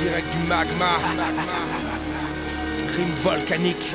direct du magma. Rime volcanique.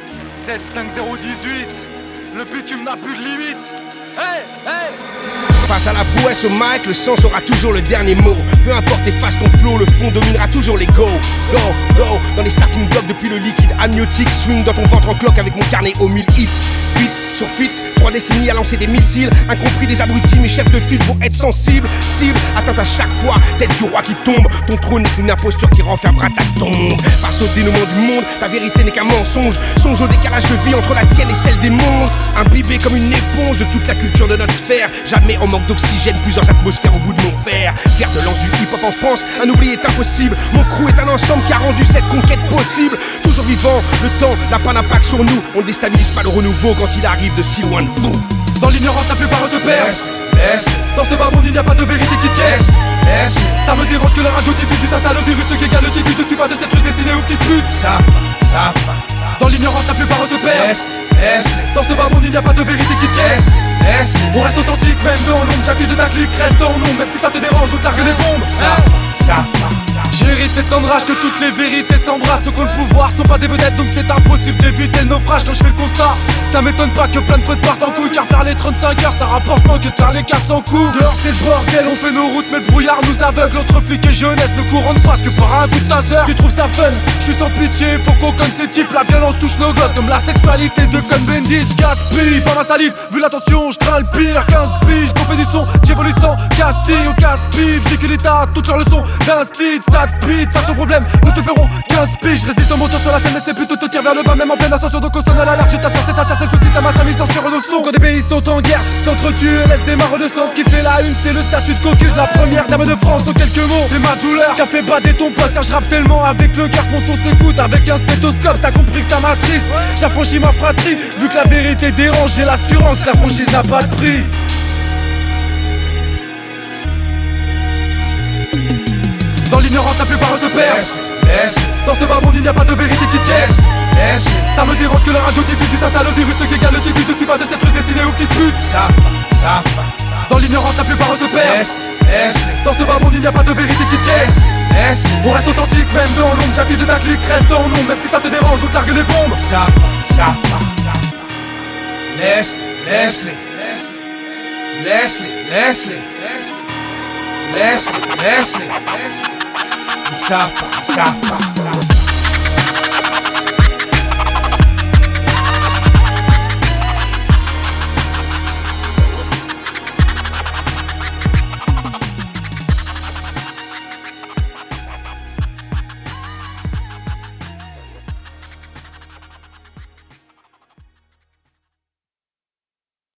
75018, le bitume n'a plus de limite. Hey, hey. Face à la prouesse au mic, le sens aura toujours le dernier mot. Peu importe efface ton flow, le fond dominera toujours les go. Go, go, dans les starting blocks depuis le liquide amniotique. Swing dans ton ventre en cloque avec mon carnet aux 1000 hits. Fit sur fit, 3 décennies à lancer des missiles. Incompris des abrutis, mes chefs de file pour être sensible. Cible, atteinte à chaque fois, tête du roi qui tombe. Ton trône est une imposture qui renfermera ta tombe. Face au dénouement du monde, ta vérité n'est qu'un mensonge. Songe au décalage de vie entre la tienne et celle des monges. Imbibé comme une éponge de toute la culture de notre sphère. Jamais en manque d'oxygène, plusieurs atmosphères au bout de mon fer. Fer de lance du hip-hop en France, un oubli est impossible. Mon crew est un ensemble qui a rendu cette conquête possible. Toujours vivant, le temps n'a pas d'impact sur nous. On ne déstabilise pas le renouveau quand il arrive de si loin de vous. Dans l'ignorance la plupart se perdent. Dans ce bas monde il n'y a pas de vérité qui tienne. Ça me dérange que la radio diffuse juste un sale virus qui égale le diffuse. Je suis pas de cette ruse destinée aux petites putes. Dans l'ignorance la plupart se perdent. Dans ce bas monde il n'y a pas de vérité qui tienne. On reste authentique même dans l'ombre. J'accuse ta clique, reste en l'ombre. Même si ça te dérange, on te largue les bombes. J'ai hérité tant de rage que toutes les vérités s'embrassent. Ceux qui ont le pouvoir sont pas des vedettes, donc c'est impossible d'éviter le naufrage. Quand je fais le constat, ça m'étonne pas que plein de potes partent en couille. Car faire les 35 heures ça rapporte moins que de faire les 400 coups. Dehors c'est le bordel, on fait nos routes mais le brouillard nous aveugle. Entre flics et jeunesse ne courant de face que par un coup de taser. Tu trouves ça fun, je suis sans pitié, faut qu'on cogne ces types. La violence touche nos gosses comme la sexualité de Cohn-Bendit. Gaspille, pas ma salive, vu l'attention, je crains le pire. 15 piges, qu'on fait du son, j'évolue sans Castille. On casse-pipe, je dis que l'État, toutes leurs leçons d'instit, stade beat, face au problème, nous te ferons 15 piges. Résiste en montant sur la scène, mais c'est plutôt te tire vers le bas, même en pleine ascension. Donc on sonne à l'alerte, je t'assure, c'est ça, c'est le souci, ça m'a mis sur nos sons. Quand des pays sont en guerre, s'entretuent, laisse des marres de sang. Ce qui fait la une, c'est le statut de cocu de la première dame de France. En quelques mots, c'est ma douleur qui a fait bader ton poste. Car je rappe tellement avec le cœur que mon son s'écoute avec un stéthoscope. T'as compris que ça m'attriste, j'affranchis ma fratrie. Vu que la vérité dérange, j'ai l'assurance que la franchise n'a pas de prix. Dans l'ignorance la plupart se perdent. Dans ce bas monde il n'y a pas de vérité qui tienne. Ça me dérange que la radio diffuse juste un sale virus qui égale le diffuse. Je suis pas de cette ruse destinée aux petites putes. Dans l'ignorance la plupart se perdent. Dans ce bas monde il n'y a pas de vérité qui tienne. On reste authentique même dans l'ombre. J'accuse ta clique, reste en l'ombre. Même si ça te dérange, on te largue les bombes. Leslie.